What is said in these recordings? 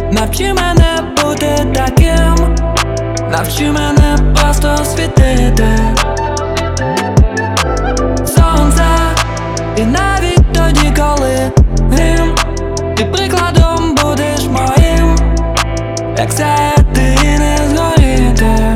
Навчи мене бути таким, навчи мене просто світити. Сонце, і навіть тоді, коли грім, ти прикладом будеш моїм, як сяяти і не згоріти.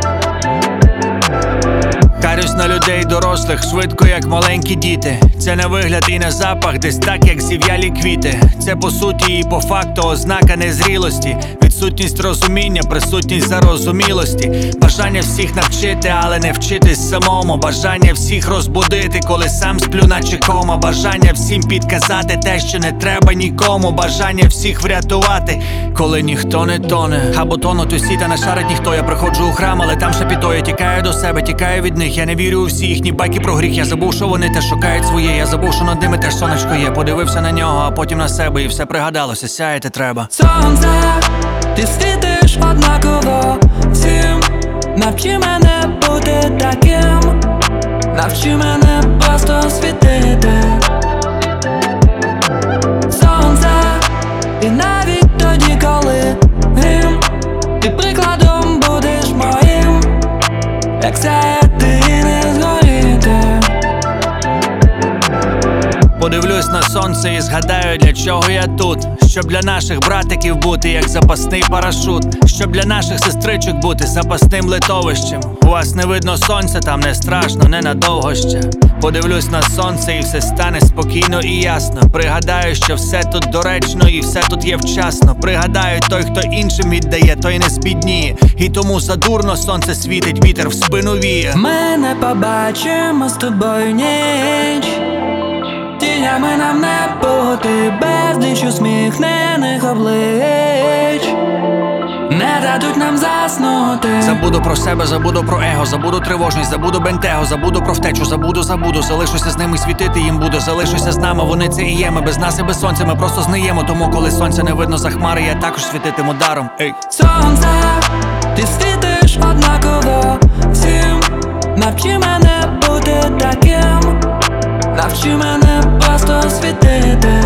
Карюсь на людей дорослих, швидко, як маленькі діти. Це на вигляд і на запах, десь так, як зів'ялі квіти. Це по суті і по факту ознака незрілості. Відсутність розуміння, присутність зарозумілості. Бажання всіх навчити, але не вчитись самому. Бажання всіх розбудити, коли сам сплю наче кома. Бажання всім підказати те, що не треба нікому. Бажання всіх врятувати, коли ніхто не тоне. Або тонуть усі, та не шарить ніхто. Я приходжу у храм, але там шепіто. Я тікаю до себе, тікаю від них. Я не вірю у всі їхні байки про гріх. Я забув, що вони теж шукають своє. Я забув, що над ними теж сонечко є. Подивився на нього, а потім на себе, і все пригадалося, сяяти треба. Сонце, ти світиш однаково всім. Навчи мене бути таким, навчи мене просто світити. Сонце, і навіть тоді, коли грім, ти прикладом будеш моїм, як сяяти і не згоріти. Подивлюсь на сонце і згадаю, для чого я тут. Щоб для наших братиків бути, як запасний парашут. Щоб для наших сестричок бути запасним литовищем. У вас не видно сонця, там не страшно, ненадовго ще. Подивлюсь на сонце і все стане спокійно і ясно. Пригадаю, що все тут доречно і все тут є вчасно. Пригадаю, той, хто іншим віддає, той не збідніє. І тому задурно сонце світить, вітер в спину віє. Ми не побачимо з тобою ніч, тінями нам не бути, безліч усміхнених облич не дадуть нам заснути. Забуду про себе, забуду про его, забуду тривожність, забуду бентего, забуду про втечу, забуду. Залишуся з ними, світити їм буду. Залишуся з нами, вони це і є. Ми без нас і без сонця, ми просто зниємо. Тому коли сонця не видно за хмари, я також світитиму даром. Ей. Сонце, ти світиш однаково всім. Навчи мене бути таким, навчи мене просто світити.